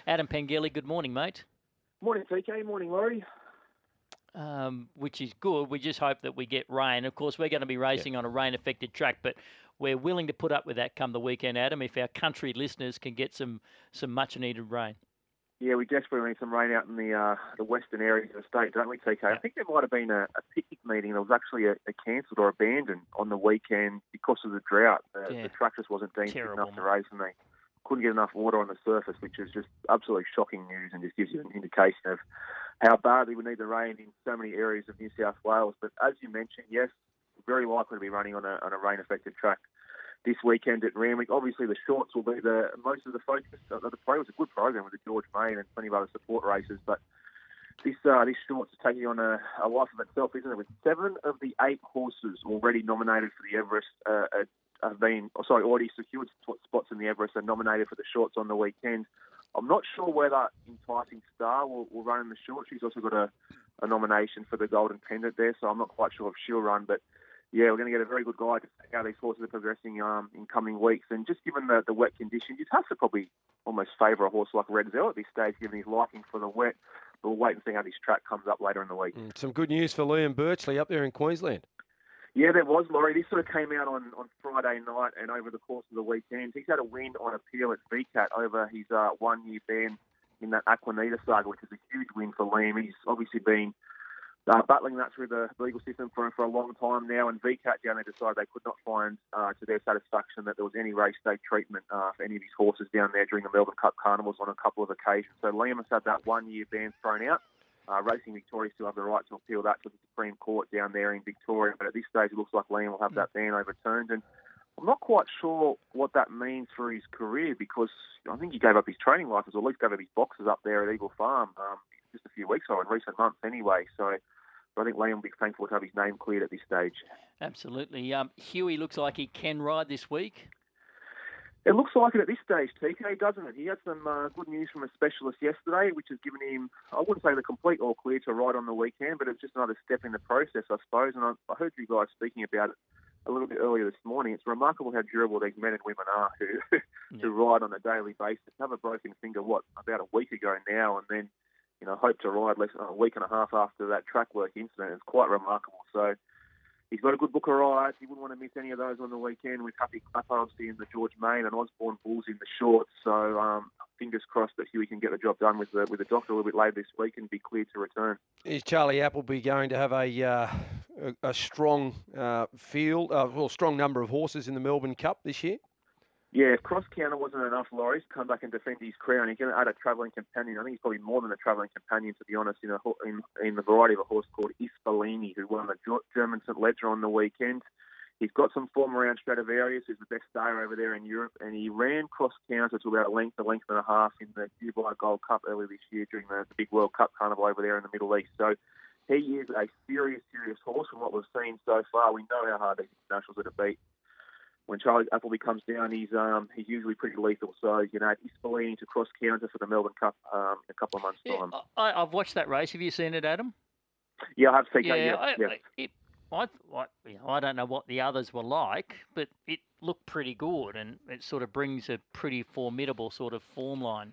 Adam Pengeli, good morning, mate. Morning, TK. Morning, Laurie. Which is good. We just hope that we get rain. Of course, we're going to be racing on a rain-affected track, but we're willing to put up with that come the weekend, Adam, if our country listeners can get some much-needed rain. Yeah, we desperately need some rain out in the western areas of the state, don't we, TK? I think there might have been a picnic meeting that was actually a cancelled or abandoned on the weekend because of the drought. The track just wasn't deemed enough to race, and they couldn't get enough water on the surface, which is just absolutely shocking news and just gives you an indication of how badly we need the rain in so many areas of New South Wales. But as you mentioned, yes, very likely to be running on a rain-affected track this weekend at Randwick. Obviously, the shorts will be the most of the focus. The program was a good program with the George Main and plenty of other support races, but this shorts is taking on a life of itself, isn't it? With 7 of the 8 horses already nominated for the Everest already secured spots in the Everest and nominated for the shorts on the weekend. I'm not sure whether Enticing Star will run in the shorts. She's also got a nomination for the Golden Pendant there, so I'm not quite sure if she'll run, but yeah, we're going to get a very good guide to see how these horses are progressing in coming weeks. And just given the wet conditions, you'd have to probably almost favour a horse like Red Zell at this stage, given his liking for the wet. But we'll wait and see how this track comes up later in the week. Some good news for Liam Birchley up there in Queensland. Yeah, there was, Laurie. This sort of came out on Friday night and over the course of the weekend. He's had a win on appeal at VCAT over his 1-year ban in that Aquanita saga, which is a huge win for Liam. He's obviously been battling that through the legal system for a long time now, and VCAT down there decided they could not find to their satisfaction that there was any race day treatment for any of his horses down there during the Melbourne Cup carnivals on a couple of occasions. So Liam has had that 1-year ban thrown out. Racing Victoria still have the right to appeal that to the Supreme Court down there in Victoria, but at this stage it looks like Liam will have that ban overturned, and I'm not quite sure what that means for his career, because I think he gave up his training licence, or at least gave up his boxes up there at Eagle Farm just a few weeks ago, in recent months anyway. So I think Liam will be thankful to have his name cleared at this stage. Absolutely. Huey looks like he can ride this week. It looks like it at this stage, TK, doesn't it? He had some good news from a specialist yesterday, which has given him, I wouldn't say the complete all clear to ride on the weekend, but it's just another step in the process, I suppose. And I heard you guys speaking about it a little bit earlier this morning. It's remarkable how durable these men and women are who ride on a daily basis. Have a broken finger, about a week ago now, and then hope to ride less than a week and a half after that track work incident. It's quite remarkable. So he's got a good book of rides. He wouldn't want to miss any of those on the weekend, with Happy Clap obviously in the George Main and Osborne Bulls in the shorts. So fingers crossed that Huey can get the job done with the doctor a little bit later this week and be cleared to return. Is Charlie Appleby going to have a strong strong number of horses in the Melbourne Cup this year? Yeah, if Cross Counter wasn't enough, Laurie, to come back and defend his crown, he's going to add a travelling companion. I think he's probably more than a travelling companion, to be honest, in the variety of a horse called Ispalini, who won the German St Ledger on the weekend. He's got some form around Stradivarius, who's the best stayer over there in Europe, and he ran Cross Counter to about a length and a half in the Dubai Gold Cup earlier this year during the big World Cup carnival over there in the Middle East. So he is a serious horse from what we've seen so far. We know how hard these internationals are to beat. When Charlie Appleby comes down, he's usually pretty lethal. So, Ispalini to Cross Counter for the Melbourne Cup in a couple of months' time. I've watched that race. Have you seen it, Adam? Yeah, I have seen it. I don't know what the others were like, but it looked pretty good, and it sort of brings a pretty formidable sort of form line.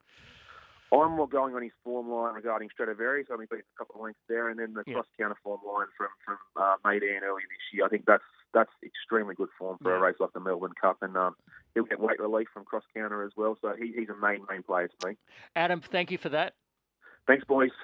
I'm more going on his form line regarding Stradivarius. I think a couple of lengths there, and then the cross counter form line from Meydan earlier this year. I think that's extremely good form for a race like the Melbourne Cup, and he'll get weight relief from cross counter as well. So he's a main player to me. Adam, thank you for that. Thanks, boys.